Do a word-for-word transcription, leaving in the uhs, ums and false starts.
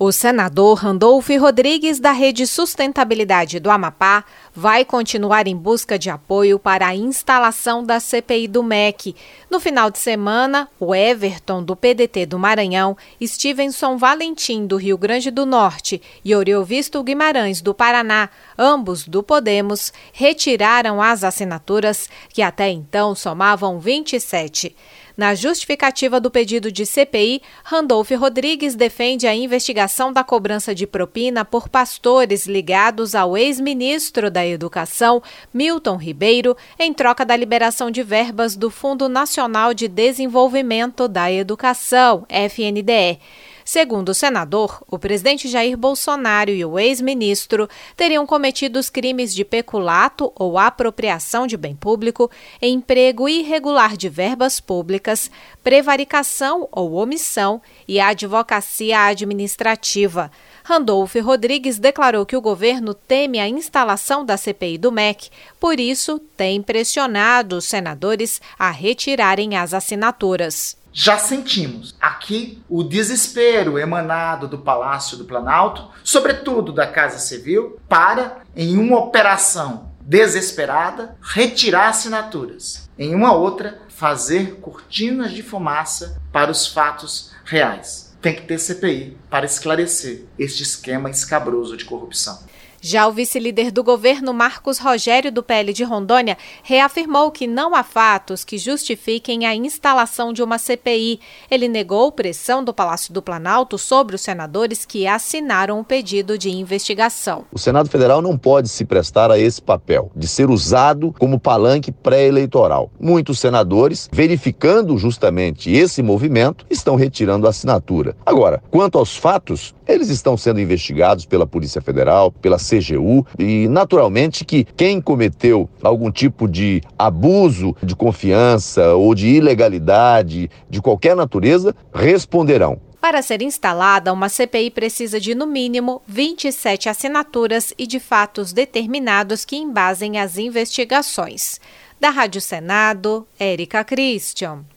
O senador Randolfo Rodrigues, da Rede Sustentabilidade do Amapá, vai continuar em busca de apoio para a instalação da C P I do M E C. No final de semana, o Everton, do P D T do Maranhão, Stevenson Valentim, do Rio Grande do Norte, e Oriovisto Guimarães, do Paraná, ambos do Podemos, retiraram as assinaturas, que até então somavam vinte e sete. Na justificativa do pedido de C P I, Randolfo Rodrigues defende a investigação da cobrança de propina por pastores ligados ao ex-ministro da Educação, Milton Ribeiro, em troca da liberação de verbas do Fundo Nacional de Desenvolvimento da Educação, F N D E. Segundo o senador, o presidente Jair Bolsonaro e o ex-ministro teriam cometido os crimes de peculato ou apropriação de bem público, emprego irregular de verbas públicas, prevaricação ou omissão e advocacia administrativa. Randolfo Rodrigues declarou que o governo teme a instalação da C P I do M E C, por isso tem pressionado os senadores a retirarem as assinaturas. Já sentimos aqui o desespero emanado do Palácio do Planalto, sobretudo da Casa Civil, para, em uma operação desesperada, retirar assinaturas. Em uma outra, fazer cortinas de fumaça para os fatos reais. Tem que ter C P I para esclarecer este esquema escabroso de corrupção. Já o vice-líder do governo, Marcos Rogério, do P L de Rondônia, reafirmou que não há fatos que justifiquem a instalação de uma C P I. Ele negou pressão do Palácio do Planalto sobre os senadores que assinaram o pedido de investigação. O Senado Federal não pode se prestar a esse papel de ser usado como palanque pré-eleitoral. Muitos senadores, verificando justamente esse movimento, estão retirando a assinatura. Agora, quanto aos fatos, eles estão sendo investigados pela Polícia Federal, pela C G U e, naturalmente, que quem cometeu algum tipo de abuso de confiança ou de ilegalidade de qualquer natureza responderão. Para ser instalada, uma C P I precisa de, no mínimo, vinte e sete assinaturas e de fatos determinados que embasem as investigações. Da Rádio Senado, Érica Christian.